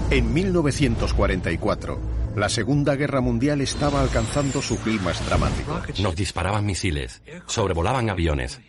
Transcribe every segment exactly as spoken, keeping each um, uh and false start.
En mil novecientos cuarenta y cuatro, la Segunda Guerra Mundial estaba alcanzando su clímax dramático. Nos disparaban misiles, sobrevolaban aviones.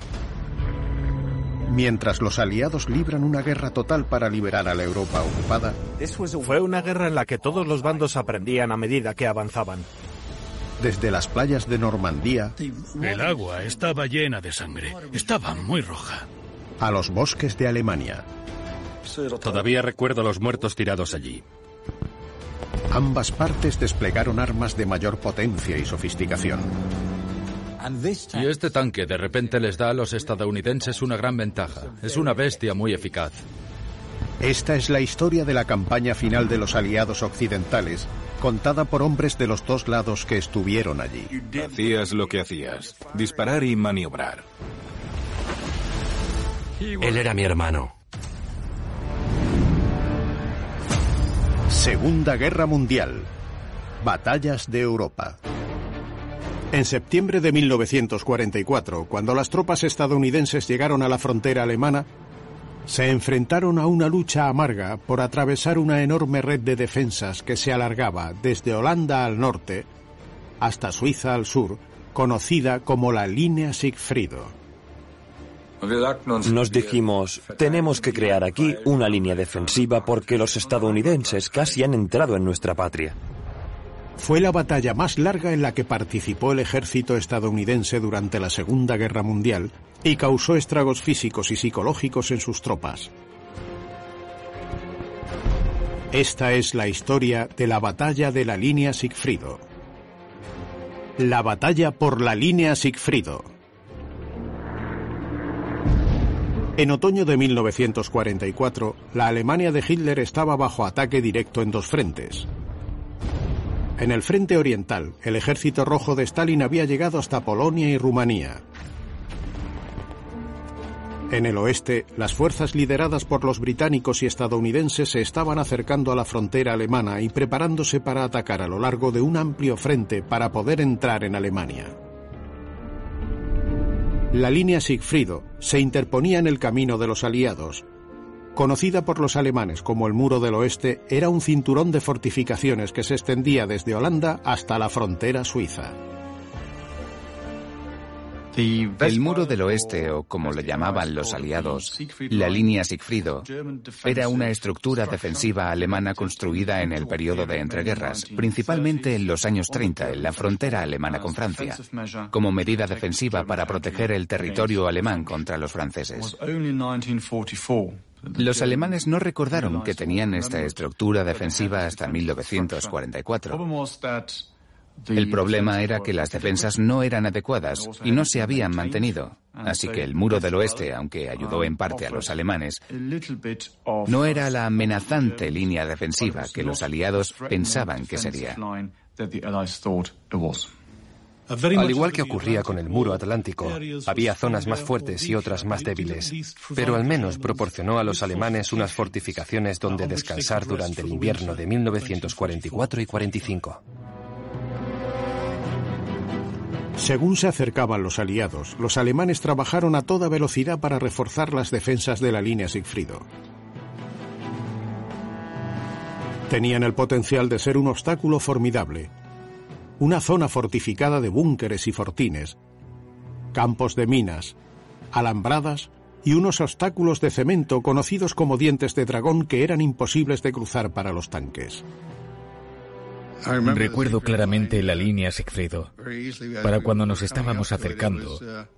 Mientras los aliados libran una guerra total para liberar a la Europa ocupada, fue una guerra en la que todos los bandos aprendían a medida que avanzaban. Desde las playas de Normandía, el agua estaba llena de sangre, estaba muy roja, a los bosques de Alemania. Todavía recuerdo los muertos tirados allí. Ambas partes desplegaron armas de mayor potencia y sofisticación. Y este tanque de repente les da a los estadounidenses una gran ventaja. Es una bestia muy eficaz. Esta es la historia de la campaña final de los aliados occidentales, contada por hombres de los dos lados que estuvieron allí. Hacías lo que hacías, disparar y maniobrar. Él era mi hermano. Segunda Guerra Mundial. Batallas de Europa. En septiembre de mil novecientos cuarenta y cuatro, cuando las tropas estadounidenses llegaron a la frontera alemana, se enfrentaron a una lucha amarga por atravesar una enorme red de defensas que se alargaba desde Holanda al norte hasta Suiza al sur, conocida como la Línea Sigfrido. Nos dijimos, tenemos que crear aquí una línea defensiva porque los estadounidenses casi han entrado en nuestra patria. Fue la batalla más larga en la que participó el ejército estadounidense durante la Segunda Guerra Mundial y causó estragos físicos y psicológicos en sus tropas. Esta es la historia de la batalla de la Línea Sigfrido. La batalla por la Línea Sigfrido. En otoño de mil novecientos cuarenta y cuatro, la Alemania de Hitler estaba bajo ataque directo en dos frentes. En el frente oriental, el ejército rojo de Stalin había llegado hasta Polonia y Rumanía. En el oeste, las fuerzas lideradas por los británicos y estadounidenses se estaban acercando a la frontera alemana y preparándose para atacar a lo largo de un amplio frente para poder entrar en Alemania. La Línea Sigfrido se interponía en el camino de los aliados. Conocida por los alemanes como el Muro del Oeste, era un cinturón de fortificaciones que se extendía desde Holanda hasta la frontera suiza. El Muro del Oeste, o como lo llamaban los aliados, la Línea Sigfrido, era una estructura defensiva alemana construida en el periodo de entreguerras, principalmente en los años treinta, en la frontera alemana con Francia, como medida defensiva para proteger el territorio alemán contra los franceses. Los alemanes no recordaron que tenían esta estructura defensiva hasta mil novecientos cuarenta y cuatro. El problema era que las defensas no eran adecuadas y no se habían mantenido, así que el Muro del Oeste, aunque ayudó en parte a los alemanes, no era la amenazante línea defensiva que los aliados pensaban que sería. Al igual que ocurría con el Muro Atlántico, había zonas más fuertes y otras más débiles, pero al menos proporcionó a los alemanes unas fortificaciones donde descansar durante el invierno de mil novecientos cuarenta y cuatro y cuarenta y cinco. Según se acercaban los aliados, los alemanes trabajaron a toda velocidad para reforzar las defensas de la Línea Sigfrido. Tenían el potencial de ser un obstáculo formidable. Una zona fortificada de búnkeres y fortines, campos de minas, alambradas y unos obstáculos de cemento conocidos como dientes de dragón que eran imposibles de cruzar para los tanques. Recuerdo claramente la Línea Sigfrido. Para cuando nos estábamos acercando,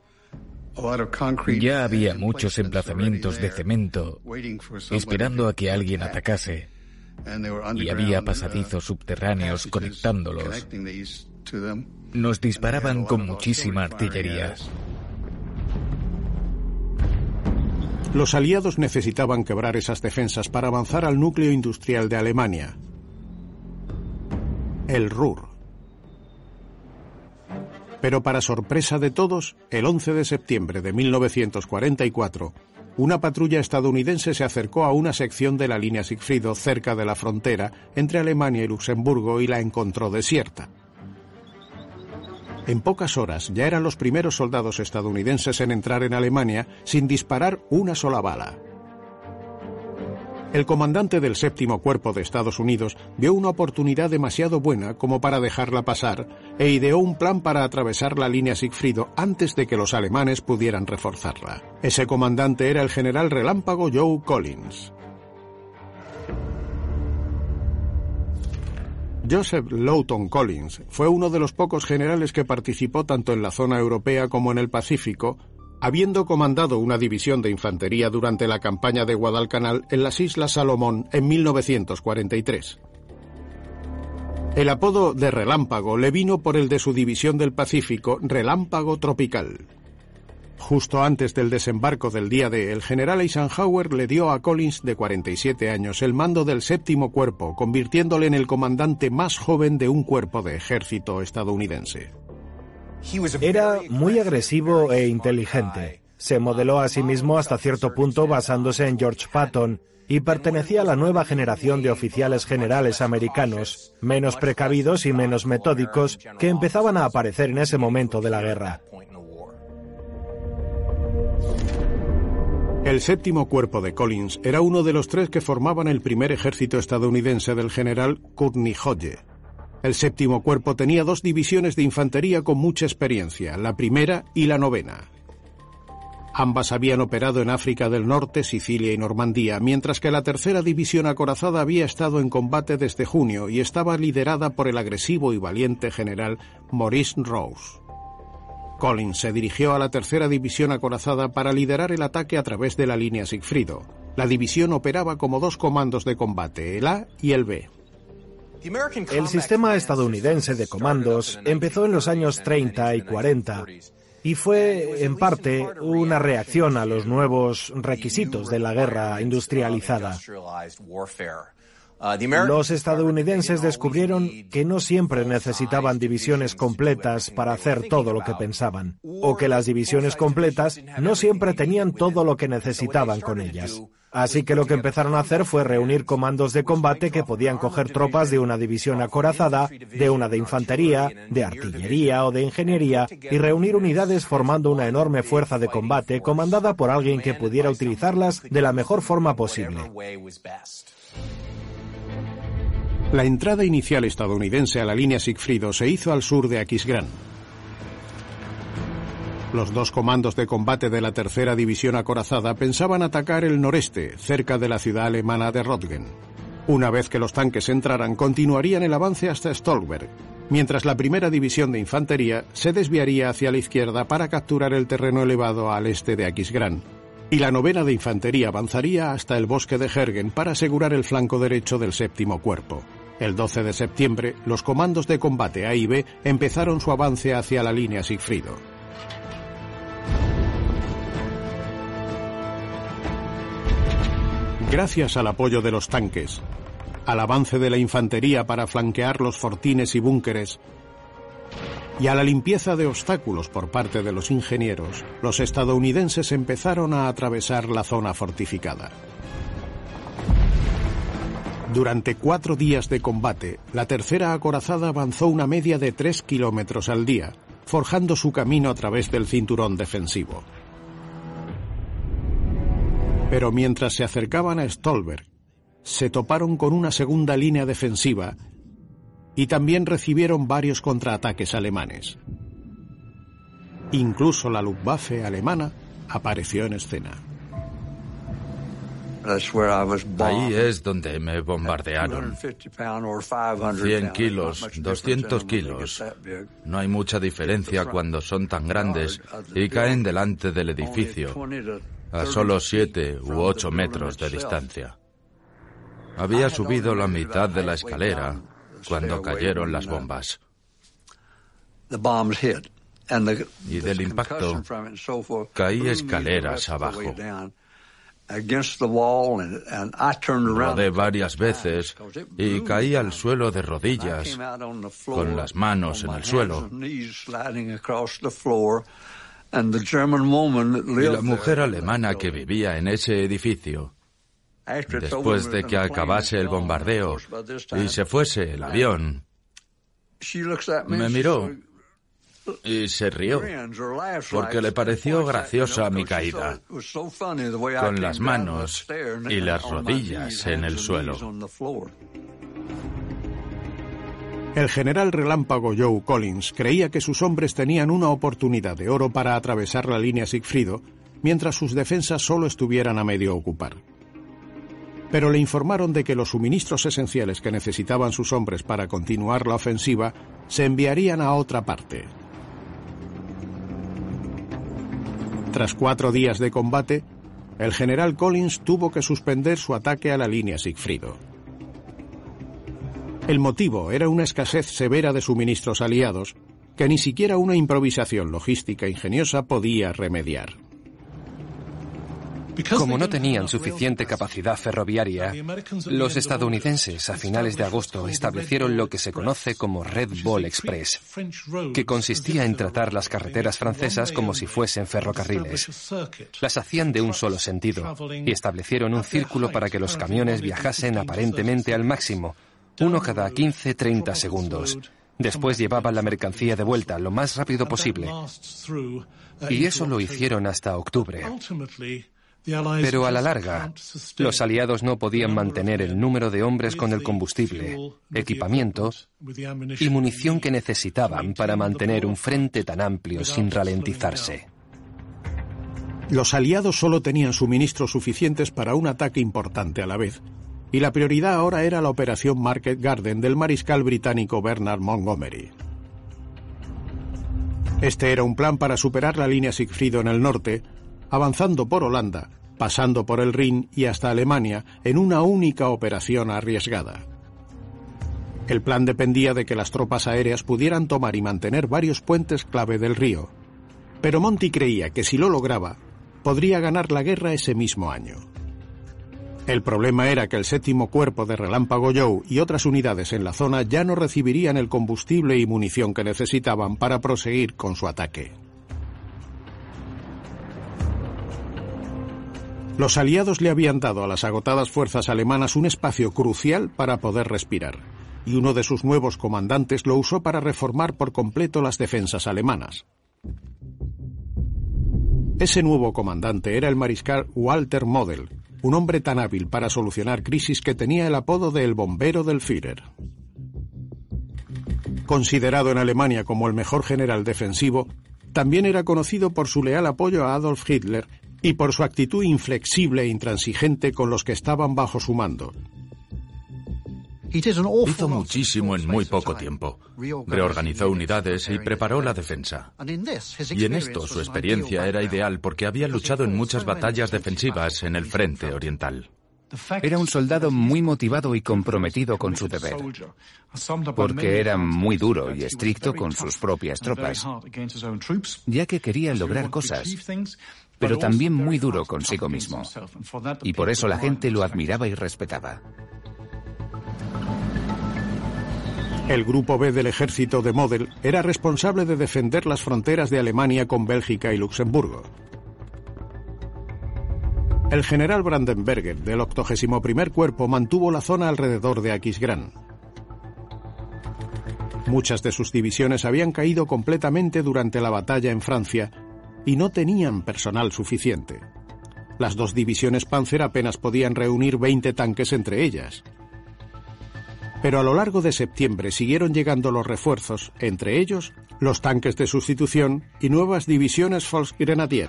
ya había muchos emplazamientos de cemento esperando a que alguien atacase, y había pasadizos subterráneos conectándolos. Nos disparaban con muchísima artillería. Los aliados necesitaban quebrar esas defensas para avanzar al núcleo industrial de Alemania, el Ruhr. Pero para sorpresa de todos, el once de septiembre de mil novecientos cuarenta y cuatro, una patrulla estadounidense se acercó a una sección de la Línea Sigfrido cerca de la frontera entre Alemania y Luxemburgo y la encontró desierta. En pocas horas ya eran los primeros soldados estadounidenses en entrar en Alemania sin disparar una sola bala. El comandante del séptimo Cuerpo de Estados Unidos vio una oportunidad demasiado buena como para dejarla pasar e ideó un plan para atravesar la línea Sigfrido antes de que los alemanes pudieran reforzarla. Ese comandante era el general relámpago Joe Collins. Joseph Lawton Collins fue uno de los pocos generales que participó tanto en la zona europea como en el Pacífico, habiendo comandado una división de infantería durante la campaña de Guadalcanal en las Islas Salomón en mil novecientos cuarenta y tres. El apodo de Relámpago le vino por el de su división del Pacífico, Relámpago Tropical. Justo antes del desembarco del día D, el general Eisenhower le dio a Collins, de cuarenta y siete años, el mando del séptimo Cuerpo, convirtiéndole en el comandante más joven de un cuerpo de ejército estadounidense. Era muy agresivo e inteligente. Se modeló a sí mismo hasta cierto punto basándose en George Patton y pertenecía a la nueva generación de oficiales generales americanos, menos precavidos y menos metódicos, que empezaban a aparecer en ese momento de la guerra. El séptimo Cuerpo de Collins era uno de los tres que formaban el primer ejército estadounidense del general Courtney Hodge. El séptimo Cuerpo tenía dos divisiones de infantería con mucha experiencia, la primera y la novena. Ambas habían operado en África del Norte, Sicilia y Normandía, mientras que la tercera división acorazada había estado en combate desde junio y estaba liderada por el agresivo y valiente general Maurice Rose. Collins se dirigió a la tercera división acorazada para liderar el ataque a través de la línea Sigfrido. La división operaba como dos comandos de combate, el A y el B. El sistema estadounidense de comandos empezó en los años treinta y cuarenta y fue, en parte, una reacción a los nuevos requisitos de la guerra industrializada. Los estadounidenses descubrieron que no siempre necesitaban divisiones completas para hacer todo lo que pensaban, o que las divisiones completas no siempre tenían todo lo que necesitaban con ellas. Así que lo que empezaron a hacer fue reunir comandos de combate que podían coger tropas de una división acorazada, de una de infantería, de artillería o de ingeniería, y reunir unidades formando una enorme fuerza de combate comandada por alguien que pudiera utilizarlas de la mejor forma posible. La entrada inicial estadounidense a la línea Sigfrido se hizo al sur de Aquisgrán. Los dos comandos de combate de la tercera división acorazada pensaban atacar el noreste, cerca de la ciudad alemana de Röttgen. Una vez que los tanques entraran, continuarían el avance hasta Stolberg, mientras la primera división de infantería se desviaría hacia la izquierda para capturar el terreno elevado al este de Aquisgrán, y la novena de infantería avanzaría hasta el bosque de Hergen para asegurar el flanco derecho del séptimo Cuerpo. El doce de septiembre, los comandos de combate A y B empezaron su avance hacia la línea Sigfrido. Gracias al apoyo de los tanques, al avance de la infantería para flanquear los fortines y búnkeres, y a la limpieza de obstáculos por parte de los ingenieros, los estadounidenses empezaron a atravesar la zona fortificada. Durante cuatro días de combate, la tercera acorazada avanzó una media de tres kilómetros al día, forjando su camino a través del cinturón defensivo. Pero mientras se acercaban a Stolberg, se toparon con una segunda línea defensiva y también recibieron varios contraataques alemanes. Incluso la Luftwaffe alemana apareció en escena. Ahí es donde me bombardearon. cien kilos, doscientos kilos. No hay mucha diferencia cuando son tan grandes y caen delante del edificio, a solo siete u ocho metros de distancia. Había subido la mitad de la escalera cuando cayeron las bombas. Y del impacto caí escaleras abajo. Rodé varias veces y caí al suelo de rodillas, con las manos en el suelo. Y la mujer alemana que vivía en ese edificio, después de que acabase el bombardeo y se fuese el avión, me miró Y se rió, porque le pareció graciosa mi caída, con las manos y las rodillas en el suelo. El general relámpago Joe Collins creía que sus hombres tenían una oportunidad de oro para atravesar la línea Sigfrido, mientras sus defensas solo estuvieran a medio ocupar. Pero le informaron de que los suministros esenciales que necesitaban sus hombres para continuar la ofensiva se enviarían a otra parte. Tras cuatro días de combate, el general Collins tuvo que suspender su ataque a la línea Sigfrido. El motivo era una escasez severa de suministros aliados que ni siquiera una improvisación logística ingeniosa podía remediar. Como no tenían suficiente capacidad ferroviaria, los estadounidenses a finales de agosto establecieron lo que se conoce como Red Ball Express, que consistía en tratar las carreteras francesas como si fuesen ferrocarriles. Las hacían de un solo sentido y establecieron un círculo para que los camiones viajasen aparentemente al máximo, uno cada quince a treinta segundos. Después llevaban la mercancía de vuelta lo más rápido posible. Y eso lo hicieron hasta octubre. Pero a la larga, los aliados no podían mantener el número de hombres con el combustible, equipamiento y munición que necesitaban para mantener un frente tan amplio sin ralentizarse. Los aliados solo tenían suministros suficientes para un ataque importante a la vez, y la prioridad ahora era la operación Market Garden del mariscal británico Bernard Montgomery. Este era un plan para superar la línea Sigfrido en el norte, avanzando por Holanda, pasando por el Rin y hasta Alemania en una única operación arriesgada. El plan dependía de que las tropas aéreas pudieran tomar y mantener varios puentes clave del río, pero Monty creía que si lo lograba, podría ganar la guerra ese mismo año. El problema era que el séptimo cuerpo de Relámpago Joe y otras unidades en la zona ya no recibirían el combustible y munición que necesitaban para proseguir con su ataque. Los aliados le habían dado a las agotadas fuerzas alemanas un espacio crucial para poder respirar, y uno de sus nuevos comandantes lo usó para reformar por completo las defensas alemanas. Ese nuevo comandante era el mariscal Walter Model, un hombre tan hábil para solucionar crisis que tenía el apodo de el bombero del Führer. Considerado en Alemania como el mejor general defensivo, también era conocido por su leal apoyo a Adolf Hitler y por su actitud inflexible e intransigente con los que estaban bajo su mando. Hizo muchísimo en muy poco tiempo. Reorganizó unidades y preparó la defensa. Y en esto su experiencia era ideal porque había luchado en muchas batallas defensivas en el frente oriental. Era un soldado muy motivado y comprometido con su deber, porque era muy duro y estricto con sus propias tropas, ya que quería lograr cosas, pero también muy duro consigo mismo. Y por eso la gente lo admiraba y respetaba. El Grupo B del ejército de Model era responsable de defender las fronteras de Alemania con Bélgica y Luxemburgo. El general Brandenberger del octogésimo primer Cuerpo mantuvo la zona alrededor de Aquisgrán. Muchas de sus divisiones habían caído completamente durante la batalla en Francia y no tenían personal suficiente. Las dos divisiones Panzer apenas podían reunir veinte tanques entre ellas. Pero a lo largo de septiembre siguieron llegando los refuerzos, entre ellos los tanques de sustitución y nuevas divisiones Volksgrenadier.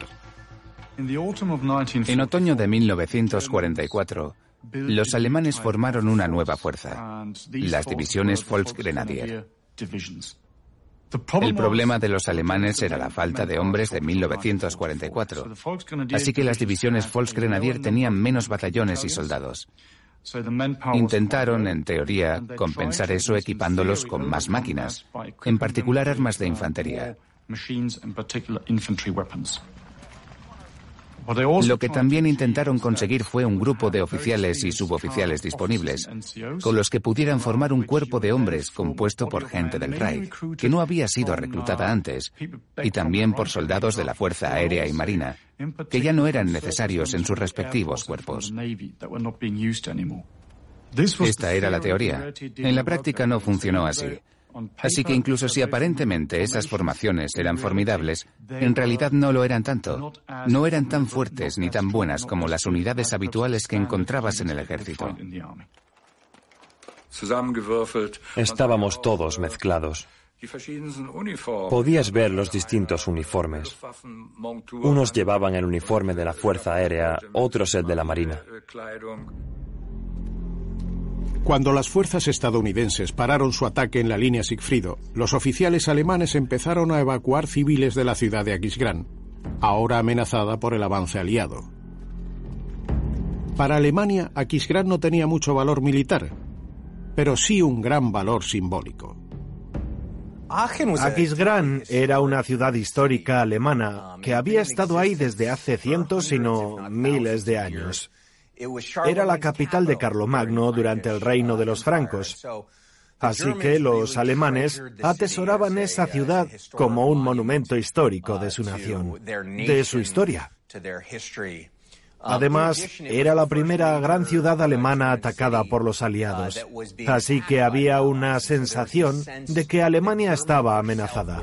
En otoño de mil novecientos cuarenta y cuatro, los alemanes formaron una nueva fuerza, las divisiones Volksgrenadier. El problema de los alemanes era la falta de hombres de mil novecientos cuarenta y cuatro, así que las divisiones Volksgrenadier tenían menos batallones y soldados. Intentaron, en teoría, compensar eso equipándolos con más máquinas, en particular armas de infantería. Lo que también intentaron conseguir fue un grupo de oficiales y suboficiales disponibles, con los que pudieran formar un cuerpo de hombres compuesto por gente del Reich, que no había sido reclutada antes, y también por soldados de la Fuerza Aérea y Marina, que ya no eran necesarios en sus respectivos cuerpos. Esta era la teoría. En la práctica no funcionó así. Así que incluso si aparentemente esas formaciones eran formidables, en realidad no lo eran tanto. No eran tan fuertes ni tan buenas como las unidades habituales que encontrabas en el ejército. Estábamos todos mezclados. Podías ver los distintos uniformes. Unos llevaban el uniforme de la Fuerza Aérea, otros el de la Marina. Cuando las fuerzas estadounidenses pararon su ataque en la línea Sigfrido, los oficiales alemanes empezaron a evacuar civiles de la ciudad de Aquisgrán, ahora amenazada por el avance aliado. Para Alemania, Aquisgrán no tenía mucho valor militar, pero sí un gran valor simbólico. Aquisgrán era una ciudad histórica alemana que había estado ahí desde hace cientos, si no miles de años. Era la capital de Carlomagno durante el reino de los francos. Así que los alemanes atesoraban esa ciudad como un monumento histórico de su nación, de su historia. Además, era la primera gran ciudad alemana atacada por los aliados, así que había una sensación de que Alemania estaba amenazada.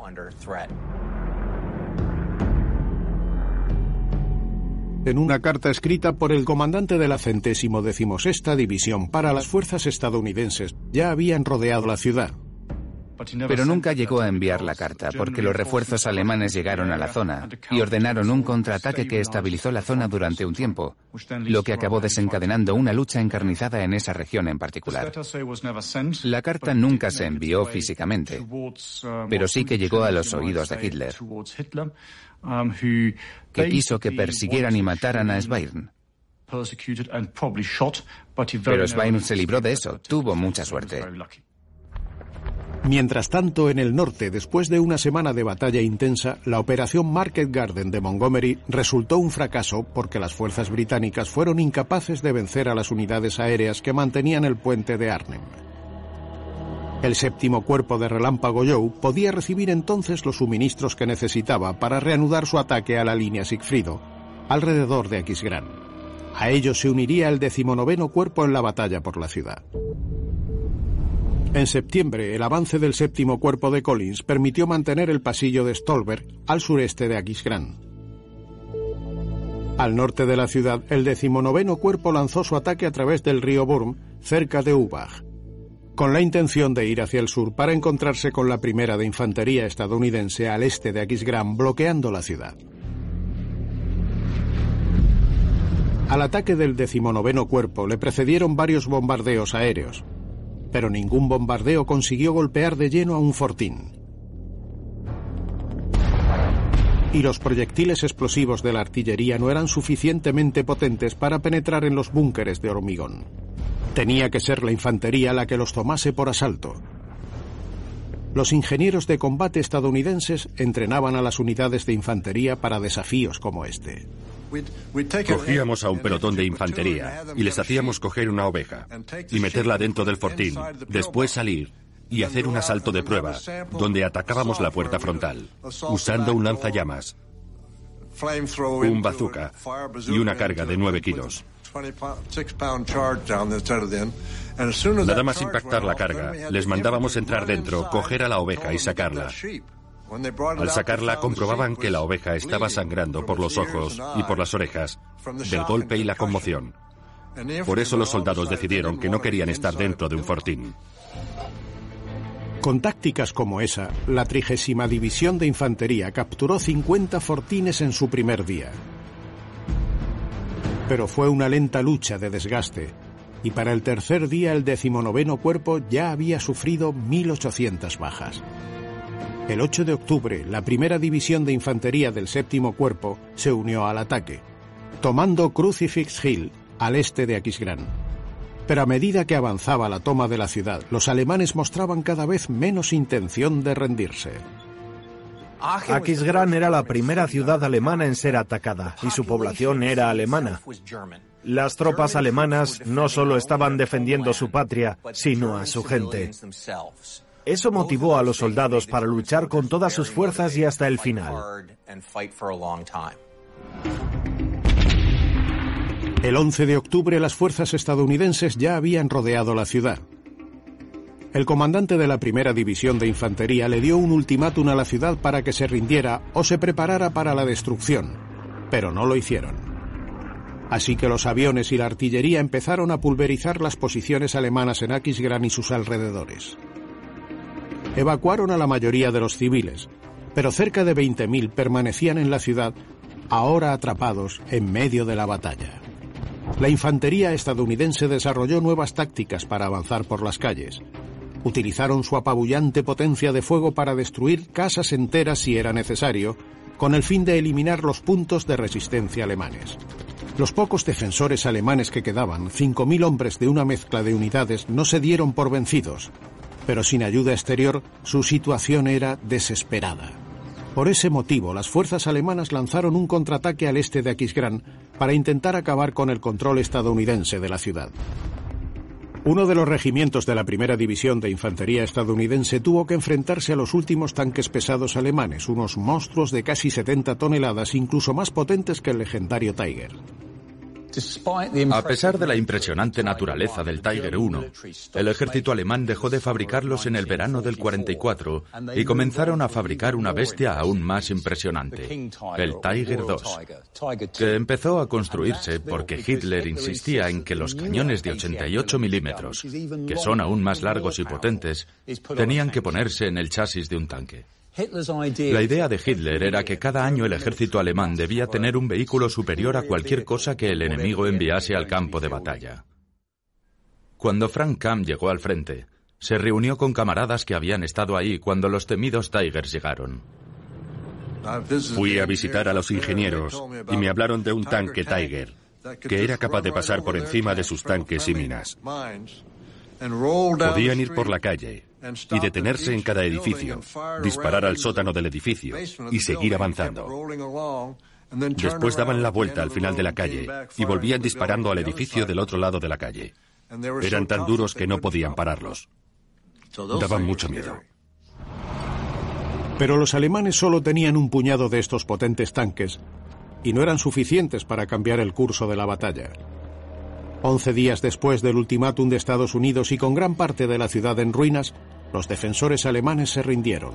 En una carta escrita por el comandante de la centésimo decimosexta División para las fuerzas estadounidenses, ya habían rodeado la ciudad. Pero nunca llegó a enviar la carta porque los refuerzos alemanes llegaron a la zona y ordenaron un contraataque que estabilizó la zona durante un tiempo, lo que acabó desencadenando una lucha encarnizada en esa región en particular. La carta nunca se envió físicamente, pero sí que llegó a los oídos de Hitler, que quiso que persiguieran y mataran a Schwerin. Pero Schwerin se libró de eso, tuvo mucha suerte. Mientras tanto, en el norte, después de una semana de batalla intensa, la operación Market Garden de Montgomery resultó un fracaso porque las fuerzas británicas fueron incapaces de vencer a las unidades aéreas que mantenían el puente de Arnhem. El séptimo cuerpo de Relámpago Joe podía recibir entonces los suministros que necesitaba para reanudar su ataque a la línea Sigfrido, alrededor de Aquisgrán. A ellos se uniría el decimonoveno cuerpo en la batalla por la ciudad. En septiembre, el avance del séptimo cuerpo de Collins permitió mantener el pasillo de Stolberg al sureste de Aquisgrán. Al norte de la ciudad, el decimonoveno cuerpo lanzó su ataque a través del río Burm, cerca de Ubach, con la intención de ir hacia el sur para encontrarse con la primera de infantería estadounidense al este de Aquisgrán, bloqueando la ciudad. Al ataque del decimonoveno cuerpo le precedieron varios bombardeos aéreos, pero ningún bombardeo consiguió golpear de lleno a un fortín. Y los proyectiles explosivos de la artillería no eran suficientemente potentes para penetrar en los búnkeres de hormigón. Tenía que ser la infantería la que los tomase por asalto. Los ingenieros de combate estadounidenses entrenaban a las unidades de infantería para desafíos como este. Cogíamos a un pelotón de infantería y les hacíamos coger una oveja y meterla dentro del fortín, después salir y hacer un asalto de prueba, donde atacábamos la puerta frontal, usando un lanzallamas, un bazooka y una carga de nueve kilos. Nada más impactar la carga, les mandábamos entrar dentro, coger a la oveja y sacarla. Al sacarla, comprobaban que la oveja estaba sangrando por los ojos y por las orejas, del golpe y la conmoción. Por eso los soldados decidieron que no querían estar dentro de un fortín. Con tácticas como esa, la trigésima División de Infantería capturó cincuenta fortines en su primer día. Pero fue una lenta lucha de desgaste, y para el tercer día el decimonoveno cuerpo ya había sufrido mil ochocientas bajas. El ocho de octubre, la primera división de infantería del séptimo cuerpo se unió al ataque, tomando Crucifix Hill, al este de Aquisgrán. Pero a medida que avanzaba la toma de la ciudad, los alemanes mostraban cada vez menos intención de rendirse. Aquisgrán era la primera ciudad alemana en ser atacada, y su población era alemana. Las tropas alemanas no solo estaban defendiendo su patria, sino a su gente. Eso motivó a los soldados para luchar con todas sus fuerzas y hasta el final. El once de octubre las fuerzas estadounidenses ya habían rodeado la ciudad. El comandante de la primera división de infantería le dio un ultimátum a la ciudad para que se rindiera o se preparara para la destrucción, pero no lo hicieron. Así que los aviones y la artillería empezaron a pulverizar las posiciones alemanas en Aquisgrán y sus alrededores. Evacuaron a la mayoría de los civiles, pero cerca de veinte mil permanecían en la ciudad, ahora atrapados en medio de la batalla. La infantería estadounidense desarrolló nuevas tácticas para avanzar por las calles. Utilizaron su apabullante potencia de fuego para destruir casas enteras si era necesario, con el fin de eliminar los puntos de resistencia alemanes. Los pocos defensores alemanes que quedaban, cinco mil hombres de una mezcla de unidades, no se dieron por vencidos, pero sin ayuda exterior su situación era desesperada. Por ese motivo, las fuerzas alemanas lanzaron un contraataque al este de Aquisgrán para intentar acabar con el control estadounidense de la ciudad. Uno de los regimientos de la primera división de infantería estadounidense tuvo que enfrentarse a los últimos tanques pesados alemanes, unos monstruos de casi setenta toneladas, incluso más potentes que el legendario Tiger. A pesar de la impresionante naturaleza del Tiger uno, el ejército alemán dejó de fabricarlos en el verano del cuarenta y cuatro y comenzaron a fabricar una bestia aún más impresionante, el Tiger dos, que empezó a construirse porque Hitler insistía en que los cañones de ochenta y ocho milímetros, que son aún más largos y potentes, tenían que ponerse en el chasis de un tanque. La idea de Hitler era que cada año el ejército alemán debía tener un vehículo superior a cualquier cosa que el enemigo enviase al campo de batalla. Cuando Frank Camp llegó al frente, se reunió con camaradas que habían estado ahí cuando los temidos Tigers llegaron. Fui a visitar a los ingenieros y me hablaron de un tanque Tiger, que era capaz de pasar por encima de sus tanques y minas. Podían ir por la calle y detenerse en cada edificio, disparar al sótano del edificio y seguir avanzando. Después daban la vuelta al final de la calle y volvían disparando al edificio del otro lado de la calle. Eran tan duros que no podían pararlos. Daban mucho miedo. Pero los alemanes solo tenían un puñado de estos potentes tanques y no eran suficientes para cambiar el curso de la batalla. Once días después del ultimátum de Estados Unidos y con gran parte de la ciudad en ruinas, los defensores alemanes se rindieron.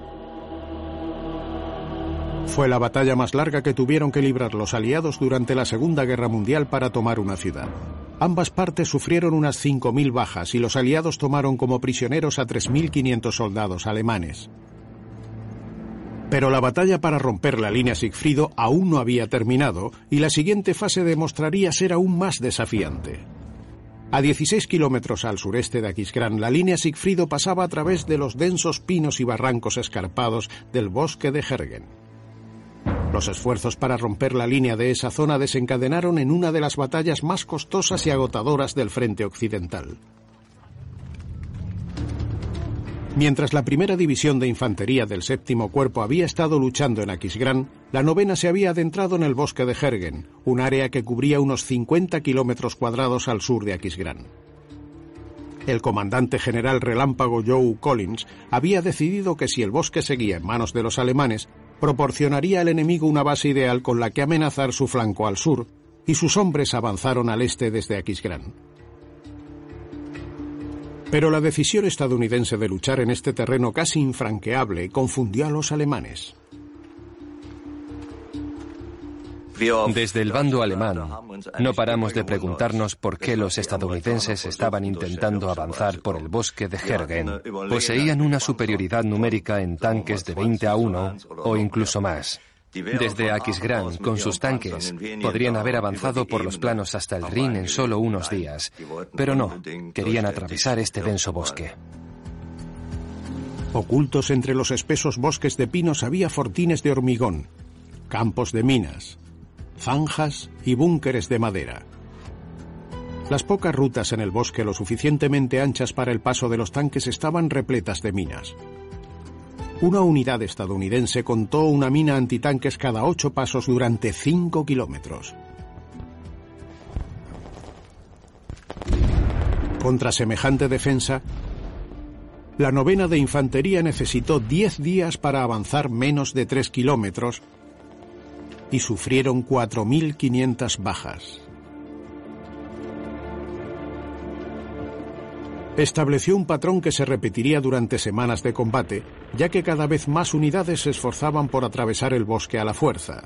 Fue la batalla más larga que tuvieron que librar los aliados durante la Segunda Guerra Mundial para tomar una ciudad. Ambas partes sufrieron unas cinco mil bajas y los aliados tomaron como prisioneros a tres mil quinientos soldados alemanes. Pero la batalla para romper la línea Sigfrido aún no había terminado y la siguiente fase demostraría ser aún más desafiante. A dieciséis kilómetros al sureste de Aquisgrán, la línea Sigfrido pasaba a través de los densos pinos y barrancos escarpados del bosque de Hergen. Los esfuerzos para romper la línea de esa zona desencadenaron en una de las batallas más costosas y agotadoras del frente occidental. Mientras la primera división de infantería del séptimo cuerpo había estado luchando en Aquisgrán, la novena se había adentrado en el bosque de Hergen, un área que cubría unos cincuenta kilómetros cuadrados al sur de Aquisgrán. El comandante general relámpago Joe Collins había decidido que si el bosque seguía en manos de los alemanes, proporcionaría al enemigo una base ideal con la que amenazar su flanco al sur, y sus hombres avanzaron al este desde Aquisgrán. Pero la decisión estadounidense de luchar en este terreno casi infranqueable confundió a los alemanes. Desde el bando alemán, no paramos de preguntarnos por qué los estadounidenses estaban intentando avanzar por el bosque de Hergen. Poseían una superioridad numérica en tanques de veinte a uno o incluso más. Desde Aquisgrán, con sus tanques, podrían haber avanzado por los planos hasta el Rin en solo unos días, pero no, querían atravesar este denso bosque. Ocultos entre los espesos bosques de pinos había fortines de hormigón, campos de minas, zanjas y búnkeres de madera. Las pocas rutas en el bosque lo suficientemente anchas para el paso de los tanques estaban repletas de minas. Una unidad estadounidense contó una mina antitanques cada ocho pasos durante cinco kilómetros. Contra semejante defensa, la novena de infantería necesitó diez días para avanzar menos de tres kilómetros y sufrieron cuatro mil quinientas bajas. Estableció un patrón que se repetiría durante semanas de combate, ya que cada vez más unidades se esforzaban por atravesar el bosque a la fuerza.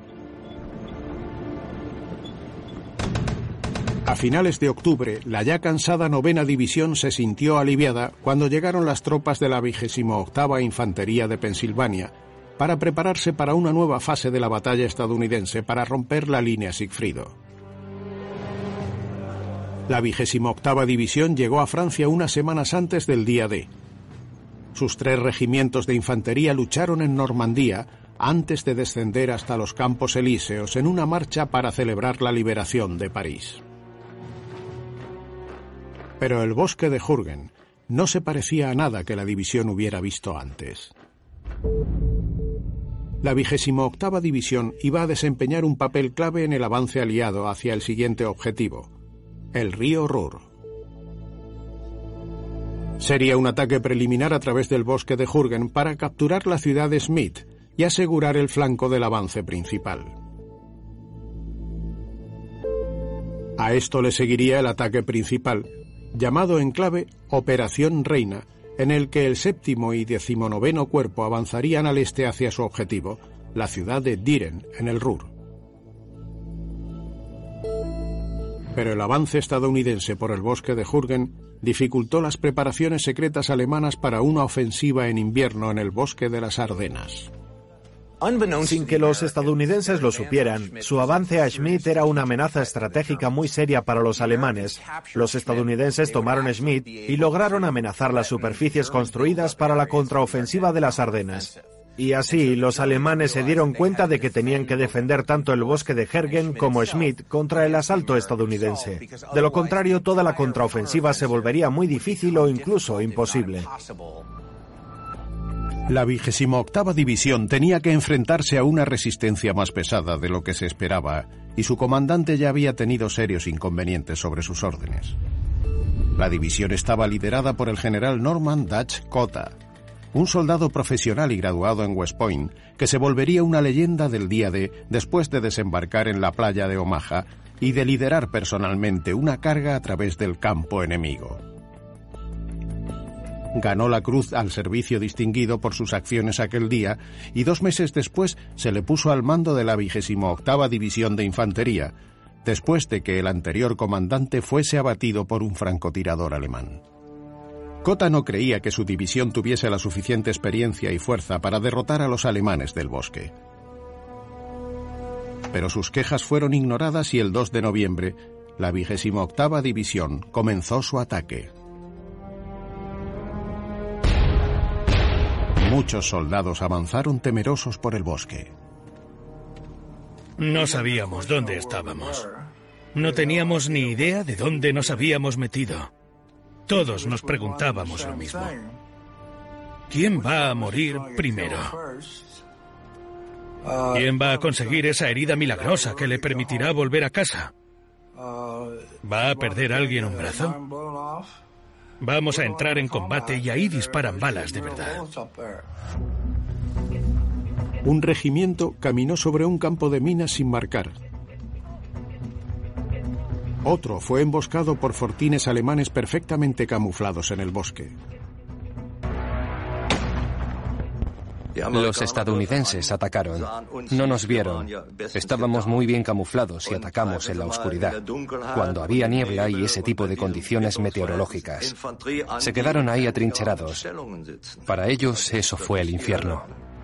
A finales de octubre, la ya cansada novena división se sintió aliviada cuando llegaron las tropas de la vigésima octava Infantería de Pensilvania para prepararse para una nueva fase de la batalla estadounidense para romper la línea Sigfrido. La vigésima octava División llegó a Francia unas semanas antes del día D. Sus tres regimientos de infantería lucharon en Normandía antes de descender hasta los Campos Elíseos en una marcha para celebrar la liberación de París. Pero el bosque de Jürgen no se parecía a nada que la división hubiera visto antes. La vigésima octava División iba a desempeñar un papel clave en el avance aliado hacia el siguiente objetivo: el río Ruhr. Sería un ataque preliminar a través del bosque de Jürgen para capturar la ciudad de Schmidt y asegurar el flanco del avance principal. A esto le seguiría el ataque principal, llamado en clave Operación Reina, en el que el séptimo y decimonoveno cuerpo avanzarían al este hacia su objetivo, la ciudad de Dieren, en el Ruhr. Pero el avance estadounidense por el bosque de Jürgen dificultó las preparaciones secretas alemanas para una ofensiva en invierno en el bosque de las Ardenas. Sin que los estadounidenses lo supieran, su avance a Schmidt era una amenaza estratégica muy seria para los alemanes. Los estadounidenses tomaron Schmidt y lograron amenazar las superficies construidas para la contraofensiva de las Ardenas. Y así, los alemanes se dieron cuenta de que tenían que defender tanto el bosque de Jürgen como Schmidt contra el asalto estadounidense. De lo contrario, toda la contraofensiva se volvería muy difícil o incluso imposible. La vigésima octava División tenía que enfrentarse a una resistencia más pesada de lo que se esperaba, y su comandante ya había tenido serios inconvenientes sobre sus órdenes. La división estaba liderada por el general Norman Dutch Cotta, un soldado profesional y graduado en West Point, que se volvería una leyenda del día D después de desembarcar en la playa de Omaha y de liderar personalmente una carga a través del campo enemigo. Ganó la Cruz al Servicio Distinguido por sus acciones aquel día y dos meses después se le puso al mando de la vigésima octava División de Infantería, después de que el anterior comandante fuese abatido por un francotirador alemán. Cotta no creía que su división tuviese la suficiente experiencia y fuerza para derrotar a los alemanes del bosque. Pero sus quejas fueron ignoradas y el dos de noviembre, la vigésima octava División comenzó su ataque. Muchos soldados avanzaron temerosos por el bosque. No sabíamos dónde estábamos. No teníamos ni idea de dónde nos habíamos metido. Todos nos preguntábamos lo mismo. ¿Quién va a morir primero? ¿Quién va a conseguir esa herida milagrosa que le permitirá volver a casa? ¿Va a perder alguien un brazo? Vamos a entrar en combate y ahí disparan balas de verdad. Un regimiento caminó sobre un campo de minas sin marcar. Otro fue emboscado por fortines alemanes perfectamente camuflados en el bosque. Los estadounidenses atacaron. No nos vieron. Estábamos muy bien camuflados y atacamos en la oscuridad, cuando había niebla y ese tipo de condiciones meteorológicas. Se quedaron ahí atrincherados. Para ellos eso fue el infierno.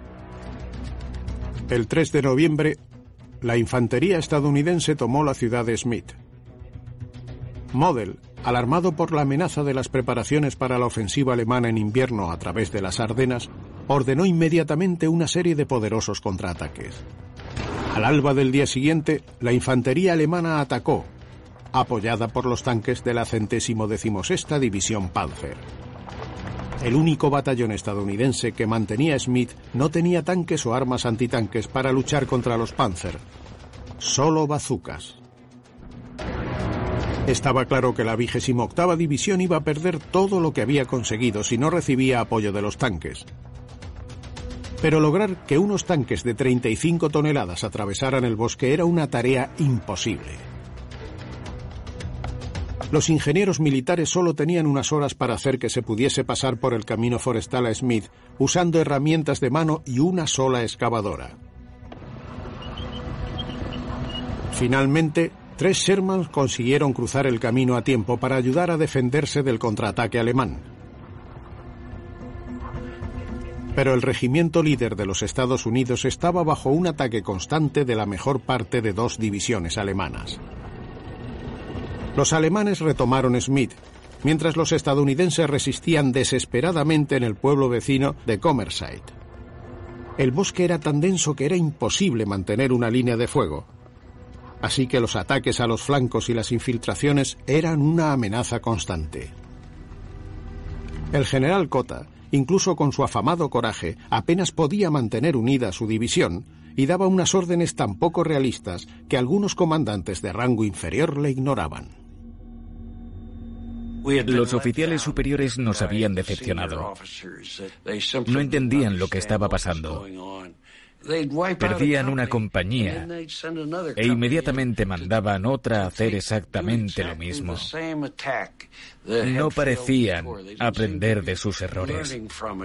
El tres de noviembre, la infantería estadounidense tomó la ciudad de Schmidt. Model, alarmado por la amenaza de las preparaciones para la ofensiva alemana en invierno a través de las Ardenas, ordenó inmediatamente una serie de poderosos contraataques. Al alba del día siguiente, la infantería alemana atacó, apoyada por los tanques de la centésimo decimosexta División Panzer. El único batallón estadounidense que mantenía Schmidt no tenía tanques o armas antitanques para luchar contra los Panzer, solo bazucas. Estaba claro que la vigésima octava División iba a perder todo lo que había conseguido si no recibía apoyo de los tanques. Pero lograr que unos tanques de treinta y cinco toneladas atravesaran el bosque era una tarea imposible. Los ingenieros militares solo tenían unas horas para hacer que se pudiese pasar por el camino forestal a Smith usando herramientas de mano y una sola excavadora. Finalmente, tres Shermans consiguieron cruzar el camino a tiempo para ayudar a defenderse del contraataque alemán. Pero el regimiento líder de los Estados Unidos estaba bajo un ataque constante de la mejor parte de dos divisiones alemanas. Los alemanes retomaron Smith, mientras los estadounidenses resistían desesperadamente en el pueblo vecino de Comerside. El bosque era tan denso que era imposible mantener una línea de fuego, así que los ataques a los flancos y las infiltraciones eran una amenaza constante. El general Cotta, incluso con su afamado coraje, apenas podía mantener unida su división y daba unas órdenes tan poco realistas que algunos comandantes de rango inferior le ignoraban. Los oficiales superiores nos habían decepcionado. No entendían lo que estaba pasando. Perdían una compañía e inmediatamente mandaban otra a hacer exactamente lo mismo. No parecían aprender de sus errores.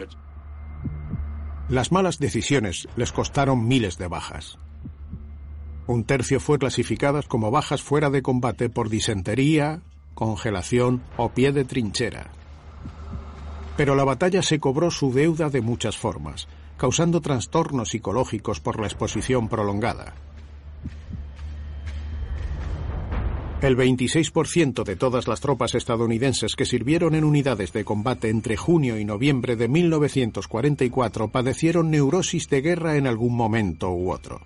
Las malas decisiones les costaron miles de bajas. Un tercio fue clasificadas como bajas fuera de combate por disentería, congelación o pie de trinchera. Pero la batalla se cobró su deuda de muchas formas, causando trastornos psicológicos por la exposición prolongada. El veintiséis por ciento de todas las tropas estadounidenses que sirvieron en unidades de combate entre junio y noviembre de mil novecientos cuarenta y cuatro padecieron neurosis de guerra en algún momento u otro.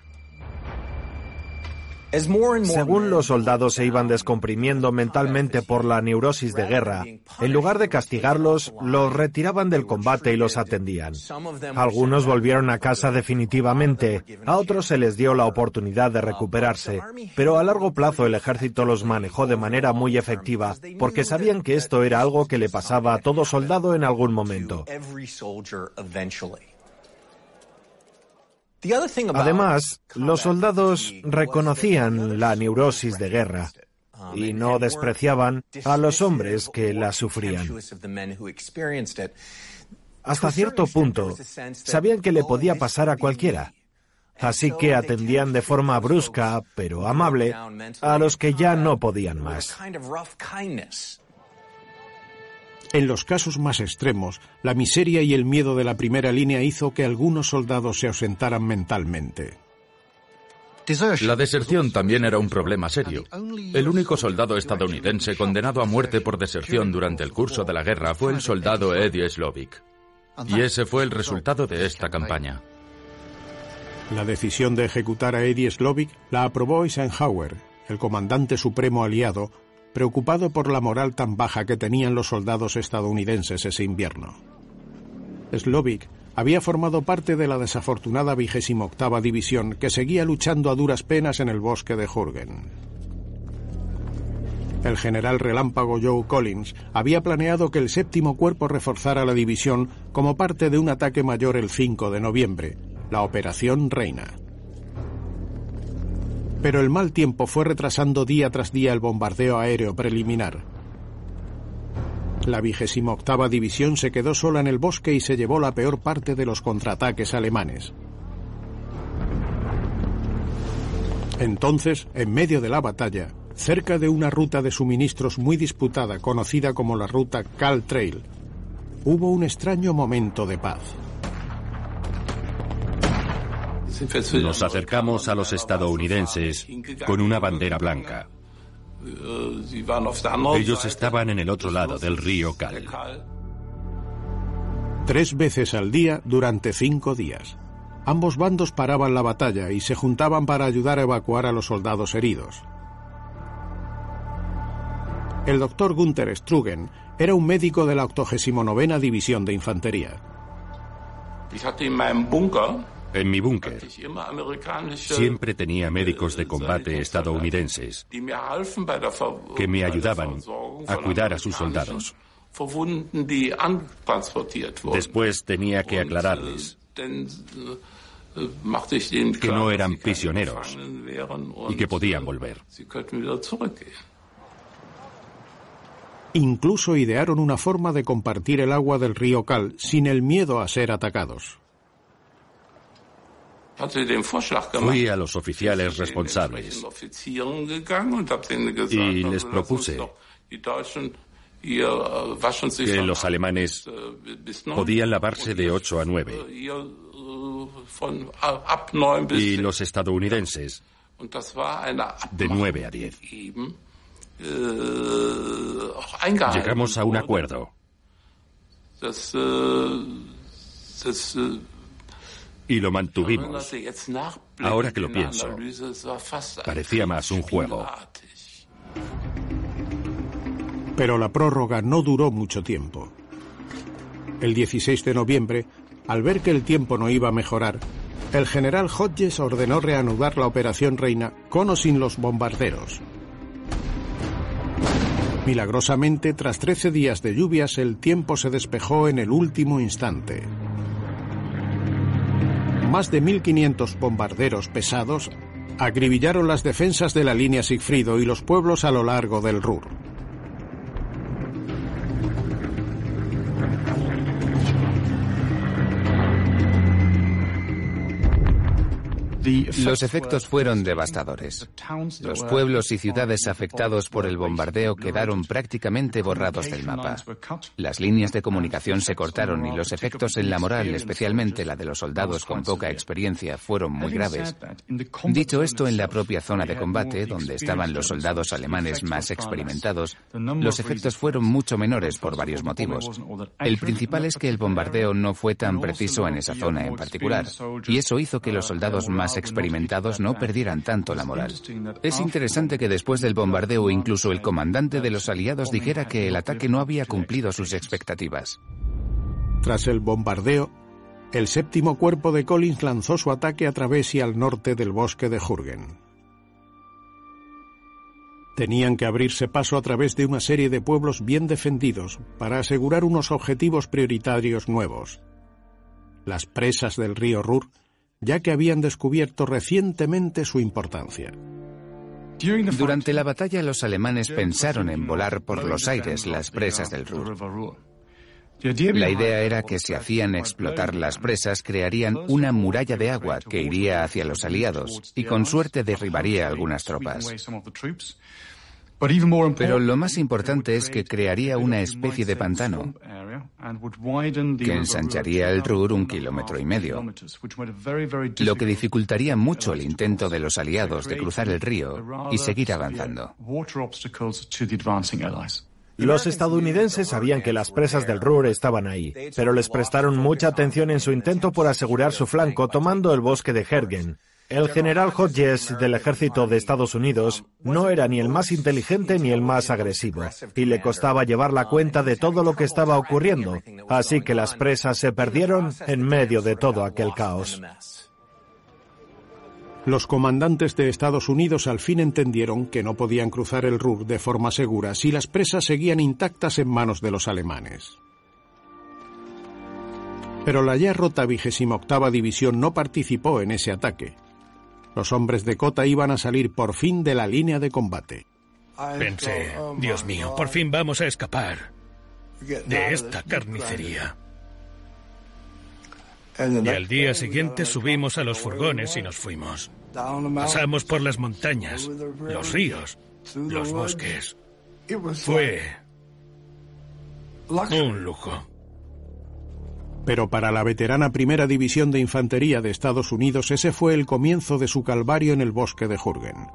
Según los soldados se iban descomprimiendo mentalmente por la neurosis de guerra, en lugar de castigarlos, los retiraban del combate y los atendían. Algunos volvieron a casa definitivamente, a otros se les dio la oportunidad de recuperarse, pero a largo plazo el ejército los manejó de manera muy efectiva, porque sabían que esto era algo que le pasaba a todo soldado en algún momento. Además, los soldados reconocían la neurosis de guerra y no despreciaban a los hombres que la sufrían. Hasta cierto punto, sabían que le podía pasar a cualquiera, así que atendían de forma brusca, pero amable, a los que ya no podían más. En los casos más extremos, la miseria y el miedo de la primera línea hizo que algunos soldados se ausentaran mentalmente. La deserción también era un problema serio. El único soldado estadounidense condenado a muerte por deserción durante el curso de la guerra fue el soldado Eddie Slovik. Y ese fue el resultado de esta campaña. La decisión de ejecutar a Eddie Slovik la aprobó Eisenhower, el comandante supremo aliado, preocupado por la moral tan baja que tenían los soldados estadounidenses ese invierno. Slovik había formado parte de la desafortunada vigésima octava división que seguía luchando a duras penas en el bosque de Jürgen. El general relámpago Joe Collins había planeado que el séptimo cuerpo reforzara la división como parte de un ataque mayor el cinco de noviembre, la Operación Reina. Pero el mal tiempo fue retrasando día tras día el bombardeo aéreo preliminar. La vigésima octava división se quedó sola en el bosque y se llevó la peor parte de los contraataques alemanes. Entonces, en medio de la batalla, cerca de una ruta de suministros muy disputada conocida como la ruta Cal Trail, hubo un extraño momento de paz. Nos acercamos a los estadounidenses con una bandera blanca. Ellos estaban en el otro lado del río Cal. Tres veces al día durante cinco días. Ambos bandos paraban la batalla y se juntaban para ayudar a evacuar a los soldados heridos. El doctor Gunther Strugen era un médico de la octogésima novena División de Infantería. En mi búnker siempre tenía médicos de combate estadounidenses que me ayudaban a cuidar a sus soldados. Después tenía que aclararles que no eran prisioneros y que podían volver. Incluso idearon una forma de compartir el agua del río Kal sin el miedo a ser atacados. Fui a los oficiales responsables y les propuse que los alemanes podían lavarse de ocho a nueve y los estadounidenses de nueve a diez. Llegamos a un acuerdo. Y lo mantuvimos. Ahora que lo pienso, parecía más un juego. Pero la prórroga no duró mucho tiempo. El dieciséis de noviembre, al ver que el tiempo no iba a mejorar, el general Hodges ordenó reanudar la Operación Reina con o sin los bombarderos. Milagrosamente, tras trece días de lluvias, el tiempo se despejó en el último instante. Más de mil quinientos bombarderos pesados acribillaron las defensas de la línea Sigfrido y los pueblos a lo largo del Ruhr. Los efectos fueron devastadores. Los pueblos y ciudades afectados por el bombardeo quedaron prácticamente borrados del mapa. Las líneas de comunicación se cortaron y los efectos en la moral, especialmente la de los soldados con poca experiencia, fueron muy graves. Dicho esto, en la propia zona de combate, donde estaban los soldados alemanes más experimentados, los efectos fueron mucho menores por varios motivos. El principal es que el bombardeo no fue tan preciso en esa zona en particular, y eso hizo que los soldados más experimentados no perdieran tanto la moral. Es interesante que después del bombardeo incluso el comandante de los aliados dijera que el ataque no había cumplido sus expectativas. Tras el bombardeo, el séptimo cuerpo de Collins lanzó su ataque a través y al norte del bosque de Jürgen. Tenían que abrirse paso a través de una serie de pueblos bien defendidos para asegurar unos objetivos prioritarios nuevos: las presas del río Ruhr, ya que habían descubierto recientemente su importancia. Durante la batalla, los alemanes pensaron en volar por los aires las presas del Ruhr. La idea era que si hacían explotar las presas, crearían una muralla de agua que iría hacia los aliados y con suerte derribaría algunas tropas. Pero lo más importante es que crearía una especie de pantano que ensancharía el Ruhr un kilómetro y medio, lo que dificultaría mucho el intento de los aliados de cruzar el río y seguir avanzando. Los estadounidenses sabían que las presas del Ruhr estaban ahí, pero les prestaron mucha atención en su intento por asegurar su flanco tomando el bosque de Jürgen. El general Hodges del ejército de Estados Unidos no era ni el más inteligente ni el más agresivo, y le costaba llevar la cuenta de todo lo que estaba ocurriendo, así que las presas se perdieron en medio de todo aquel caos. Los comandantes de Estados Unidos al fin entendieron que no podían cruzar el Ruhr de forma segura si las presas seguían intactas en manos de los alemanes. Pero la ya rota vigésima octava División no participó en ese ataque. Los hombres de cota iban a salir por fin de la línea de combate. Pensé, Dios mío, por fin vamos a escapar de esta carnicería. Y al día siguiente subimos a los furgones y nos fuimos. Pasamos por las montañas, los ríos, los bosques. Fue un lujo. Pero para la veterana Primera División de Infantería de Estados Unidos ese fue el comienzo de su calvario en el bosque de Jürgen.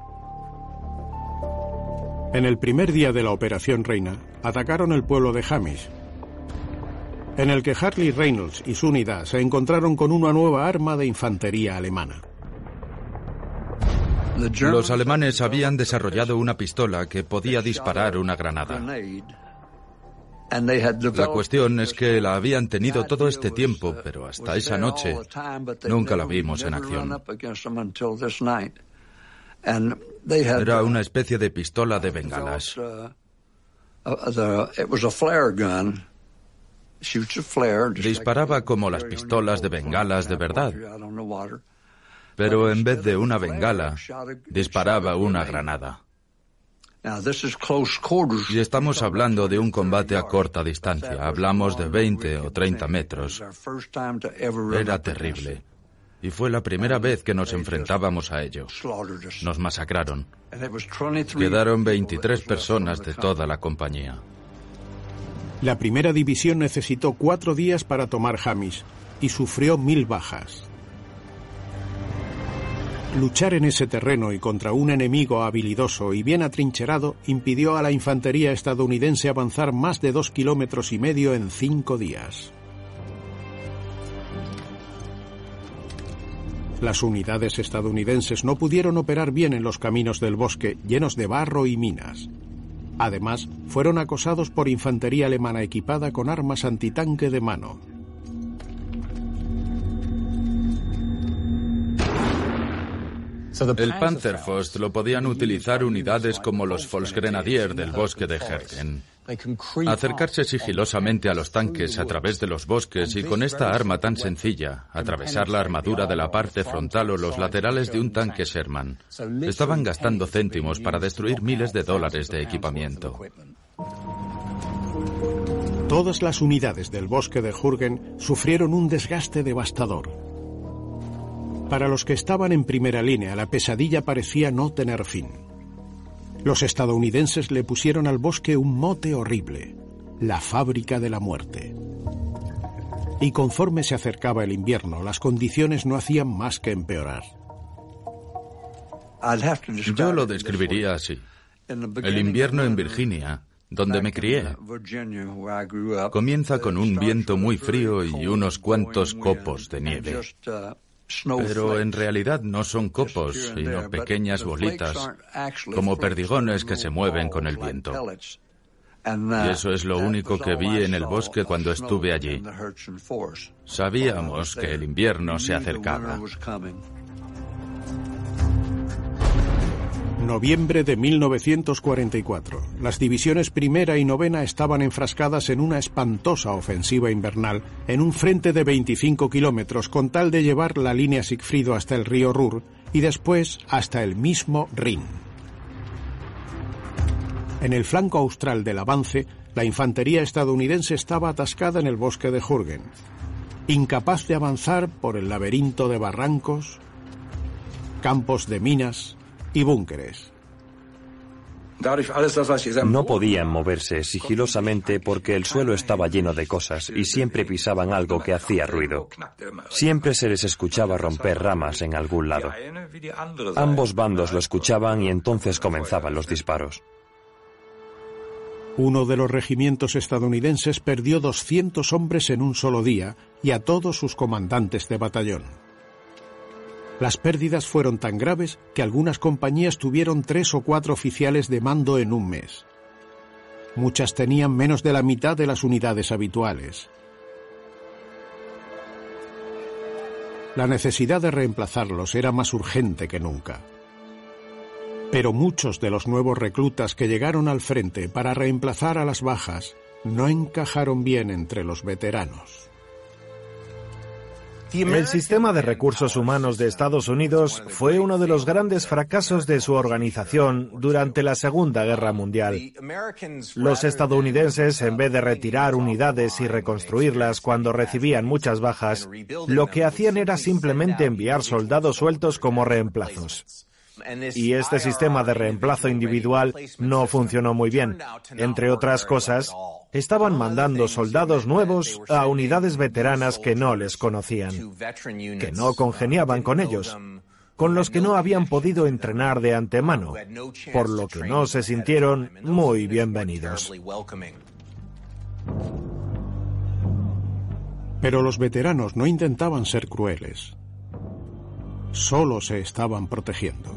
En el primer día de la Operación Reina, atacaron el pueblo de Hamish, en el que Harley Reynolds y su unidad se encontraron con una nueva arma de infantería alemana. Los alemanes habían desarrollado una pistola que podía disparar una granada. La cuestión es que la habían tenido todo este tiempo, pero hasta esa noche nunca la vimos en acción. Era una especie de pistola de bengalas. Disparaba como las pistolas de bengalas de verdad, pero en vez de una bengala, disparaba una granada. Y estamos hablando de un combate a corta distancia. Hablamos de veinte o treinta metros. Era terrible. Y fue la primera vez que nos enfrentábamos a ello. Nos masacraron. Quedaron veintitrés personas de toda la compañía. La primera división necesitó cuatro días para tomar Hamish y sufrió mil bajas. Luchar en ese terreno y contra un enemigo habilidoso y bien atrincherado impidió a la infantería estadounidense avanzar más de dos kilómetros y medio en cinco días. Las unidades estadounidenses no pudieron operar bien en los caminos del bosque, llenos de barro y minas. Además, fueron acosados por infantería alemana equipada con armas antitanque de mano. El Panzerfaust lo podían utilizar unidades como los Volksgrenadier del bosque de Hergen. Acercarse sigilosamente a los tanques a través de los bosques y con esta arma tan sencilla, atravesar la armadura de la parte frontal o los laterales de un tanque Sherman. Estaban gastando céntimos para destruir miles de dólares de equipamiento. Todas las unidades del bosque de Jürgen sufrieron un desgaste devastador. Para los que estaban en primera línea, la pesadilla parecía no tener fin. Los estadounidenses le pusieron al bosque un mote horrible: la fábrica de la muerte. Y conforme se acercaba el invierno, las condiciones no hacían más que empeorar. Yo lo describiría así. El invierno en Virginia, donde me crié, comienza con un viento muy frío y unos cuantos copos de nieve. Pero en realidad no son copos, sino pequeñas bolitas, como perdigones que se mueven con el viento. Y eso es lo único que vi en el bosque cuando estuve allí. Sabíamos que el invierno se acercaba. Noviembre de mil novecientos cuarenta y cuatro. Las divisiones primera y novena estaban enfrascadas en una espantosa ofensiva invernal en un frente de veinticinco kilómetros con tal de llevar la línea Sigfrido hasta el río Ruhr y después hasta el mismo Rin. En el flanco austral del avance, la infantería estadounidense estaba atascada en el bosque de Jürgen, incapaz de avanzar por el laberinto de barrancos, campos de minas y búnkeres. No podían moverse sigilosamente porque el suelo estaba lleno de cosas y siempre pisaban algo que hacía ruido. Siempre se les escuchaba romper ramas en algún lado. Ambos bandos lo escuchaban y entonces comenzaban los disparos. Uno de los regimientos estadounidenses perdió doscientos hombres en un solo día y a todos sus comandantes de batallón. Las pérdidas fueron tan graves que algunas compañías tuvieron tres o cuatro oficiales de mando en un mes. Muchas tenían menos de la mitad de las unidades habituales. La necesidad de reemplazarlos era más urgente que nunca. Pero muchos de los nuevos reclutas que llegaron al frente para reemplazar a las bajas no encajaron bien entre los veteranos. El sistema de recursos humanos de Estados Unidos fue uno de los grandes fracasos de su organización durante la Segunda Guerra Mundial. Los estadounidenses, en vez de retirar unidades y reconstruirlas cuando recibían muchas bajas, lo que hacían era simplemente enviar soldados sueltos como reemplazos. Y este sistema de reemplazo individual no funcionó muy bien. Entre otras cosas, estaban mandando soldados nuevos a unidades veteranas que no les conocían, que no congeniaban con ellos, con los que no habían podido entrenar de antemano, por lo que no se sintieron muy bienvenidos. Pero los veteranos no intentaban ser crueles. Solo se estaban protegiendo.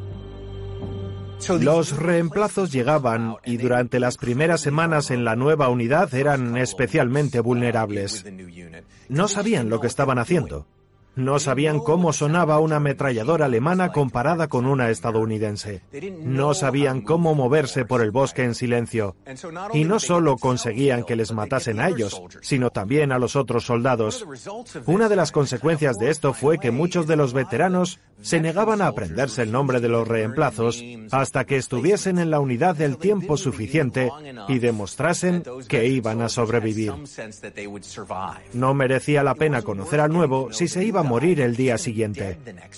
Los reemplazos llegaban y durante las primeras semanas en la nueva unidad eran especialmente vulnerables. No sabían lo que estaban haciendo. No sabían cómo sonaba una ametralladora alemana comparada con una estadounidense. No sabían cómo moverse por el bosque en silencio. Y no solo conseguían que les matasen a ellos, sino también a los otros soldados. Una de las consecuencias de esto fue que muchos de los veteranos se negaban a aprenderse el nombre de los reemplazos hasta que estuviesen en la unidad el tiempo suficiente y demostrasen que iban a sobrevivir. No merecía la pena conocer al nuevo si se iba a morir el día siguiente.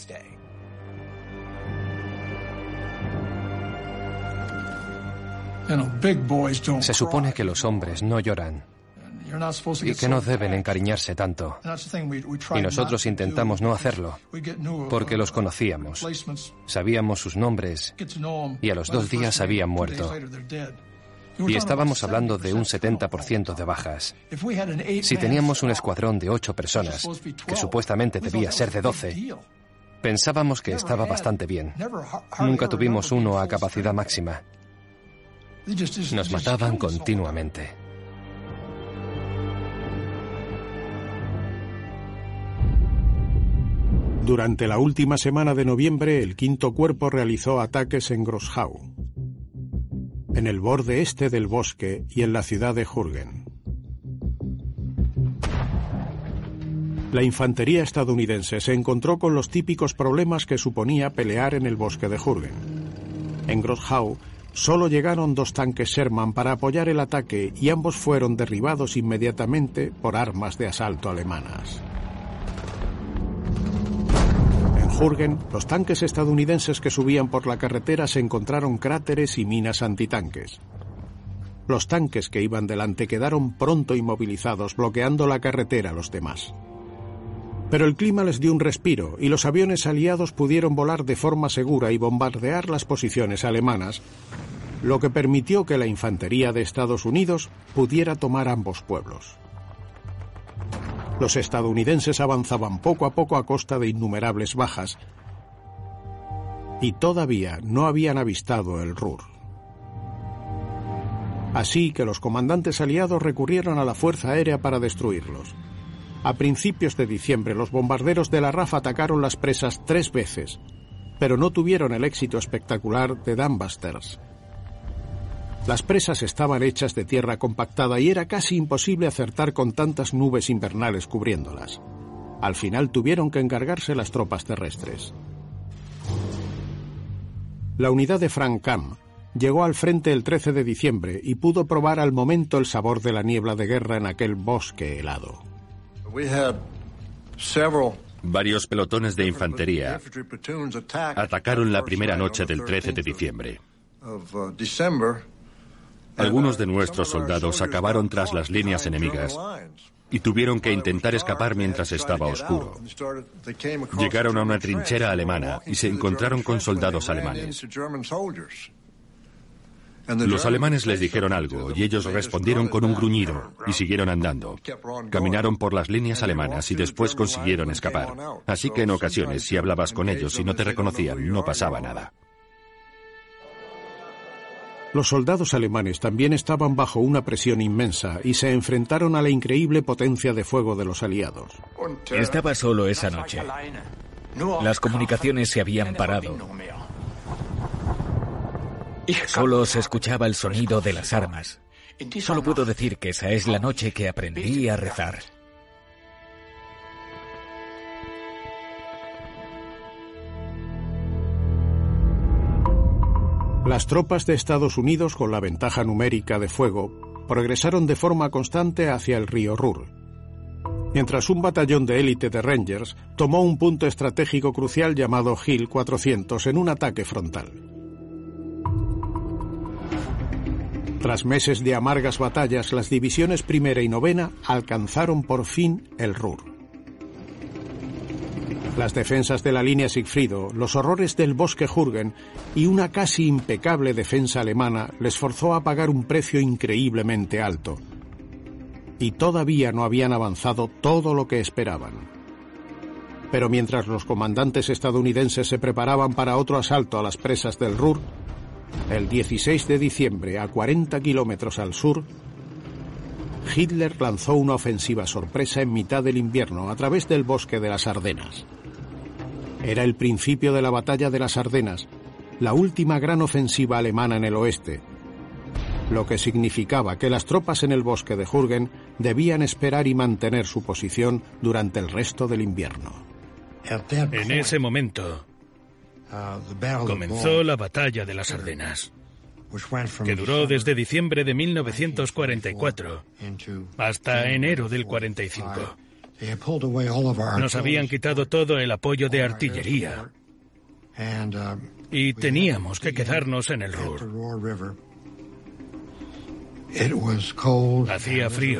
Se supone que los hombres no lloran y que no deben encariñarse tanto. Y nosotros intentamos no hacerlo, porque los conocíamos, sabíamos sus nombres y a los dos días habían muerto. Y estábamos hablando de un setenta por ciento de bajas. Si teníamos un escuadrón de ocho personas, que supuestamente debía ser de doce, pensábamos que estaba bastante bien. Nunca tuvimos uno a capacidad máxima. Nos mataban continuamente. Durante la última semana de noviembre, el quinto cuerpo realizó ataques en Großhau, en el borde este del bosque y en la ciudad de Jürgen. La infantería estadounidense se encontró con los típicos problemas que suponía pelear en el bosque de Jürgen. En Großhau solo llegaron dos tanques Sherman para apoyar el ataque y ambos fueron derribados inmediatamente por armas de asalto alemanas. En Jürgen, los tanques estadounidenses que subían por la carretera se encontraron cráteres y minas antitanques. Los tanques que iban delante quedaron pronto inmovilizados, bloqueando la carretera a los demás. Pero el clima les dio un respiro y los aviones aliados pudieron volar de forma segura y bombardear las posiciones alemanas, lo que permitió que la infantería de Estados Unidos pudiera tomar ambos pueblos. Los estadounidenses avanzaban poco a poco a costa de innumerables bajas y todavía no habían avistado el Ruhr. Así que los comandantes aliados recurrieron a la fuerza aérea para destruirlos. A principios de diciembre, los bombarderos de la R A F atacaron las presas tres veces, pero no tuvieron el éxito espectacular de Dambasters. Las presas estaban hechas de tierra compactada y era casi imposible acertar con tantas nubes invernales cubriéndolas. Al final tuvieron que encargarse las tropas terrestres. La unidad de Frank Camp llegó al frente el trece de diciembre y pudo probar al momento el sabor de la niebla de guerra en aquel bosque helado. Varios pelotones de infantería atacaron la primera noche del trece de diciembre. Algunos de nuestros soldados acabaron tras las líneas enemigas y tuvieron que intentar escapar mientras estaba oscuro. Llegaron a una trinchera alemana y se encontraron con soldados alemanes. Los alemanes les dijeron algo y ellos respondieron con un gruñido y siguieron andando. Caminaron por las líneas alemanas y después consiguieron escapar. Así que en ocasiones, si hablabas con ellos y no te reconocían, no pasaba nada. Los soldados alemanes también estaban bajo una presión inmensa y se enfrentaron a la increíble potencia de fuego de los aliados. Estaba solo esa noche. Las comunicaciones se habían parado. Solo se escuchaba el sonido de las armas. Solo puedo decir que esa es la noche que aprendí a rezar. Las tropas de Estados Unidos, con la ventaja numérica de fuego, progresaron de forma constante hacia el río Ruhr, mientras un batallón de élite de Rangers tomó un punto estratégico crucial llamado Hill cuatrocientos en un ataque frontal. Tras meses de amargas batallas, las divisiones primera y novena alcanzaron por fin el Ruhr. Las defensas de la línea Sigfrido, los horrores del bosque Jürgen y una casi impecable defensa alemana les forzó a pagar un precio increíblemente alto. Y todavía no habían avanzado todo lo que esperaban. Pero mientras los comandantes estadounidenses se preparaban para otro asalto a las presas del Ruhr, el dieciséis de diciembre, a cuarenta kilómetros al sur, Hitler lanzó una ofensiva sorpresa en mitad del invierno a través del bosque de las Ardenas. Era el principio de la batalla de las Ardenas, la última gran ofensiva alemana en el oeste, lo que significaba que las tropas en el bosque de Jürgen debían esperar y mantener su posición durante el resto del invierno. En ese momento comenzó la batalla de las Ardenas, que duró desde diciembre de mil novecientos cuarenta y cuatro hasta enero del cuarenta y cinco. Nos habían quitado todo el apoyo de artillería y teníamos que quedarnos en el Ruhr. Hacía frío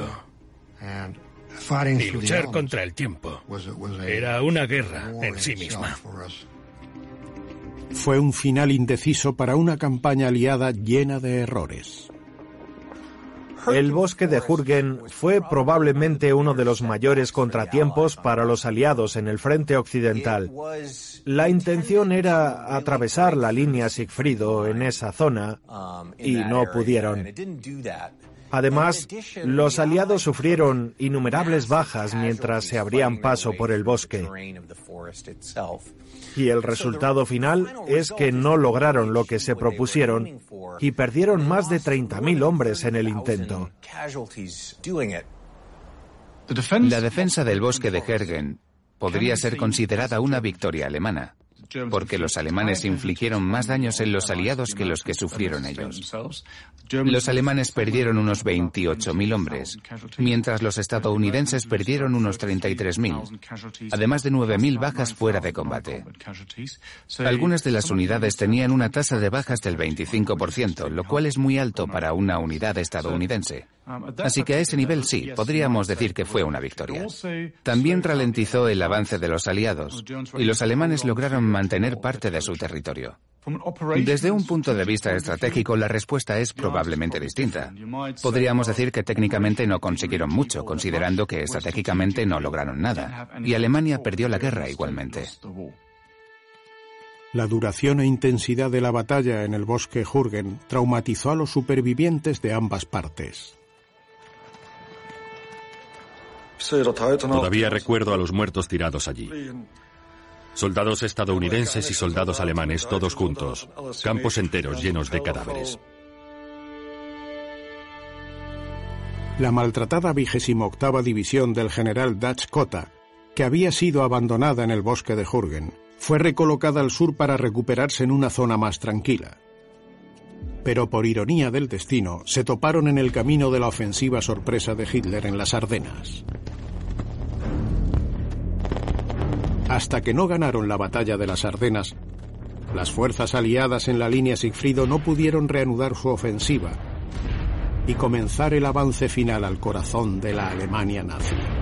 y luchar contra el tiempo era una guerra en sí misma. Fue un final indeciso para una campaña aliada llena de errores. El bosque de Jürgen fue probablemente uno de los mayores contratiempos para los aliados en el frente occidental. La intención era atravesar la línea Sigfrido en esa zona y no pudieron. Además, los aliados sufrieron innumerables bajas mientras se abrían paso por el bosque. Y el resultado final es que no lograron lo que se propusieron y perdieron más de treinta mil hombres en el intento. La defensa del bosque de Jürgen podría ser considerada una victoria alemana, porque los alemanes infligieron más daños en los aliados que los que sufrieron ellos. Los alemanes perdieron unos veintiocho mil hombres, mientras los estadounidenses perdieron unos treinta y tres mil, además de nueve mil bajas fuera de combate. Algunas de las unidades tenían una tasa de bajas del veinticinco por ciento, lo cual es muy alto para una unidad estadounidense. Así que a ese nivel sí, podríamos decir que fue una victoria. También ralentizó el avance de los aliados, y los alemanes lograron mantener parte de su territorio. Desde un punto de vista estratégico, la respuesta es probablemente distinta. Podríamos decir que técnicamente no consiguieron mucho, considerando que estratégicamente no lograron nada, y Alemania perdió la guerra igualmente. La duración e intensidad de la batalla en el bosque Jürgen traumatizó a los supervivientes de ambas partes. Todavía recuerdo a los muertos tirados allí. Soldados estadounidenses y soldados alemanes todos juntos, campos enteros llenos de cadáveres. La maltratada vigésima octava División del general Dutch Cotta, que había sido abandonada en el bosque de Jürgen, fue recolocada al sur para recuperarse en una zona más tranquila. Pero por ironía del destino, se toparon en el camino de la ofensiva sorpresa de Hitler en las Ardenas. Hasta que no ganaron la batalla de las Ardenas, las fuerzas aliadas en la línea Sigfrido no pudieron reanudar su ofensiva y comenzar el avance final al corazón de la Alemania nazi.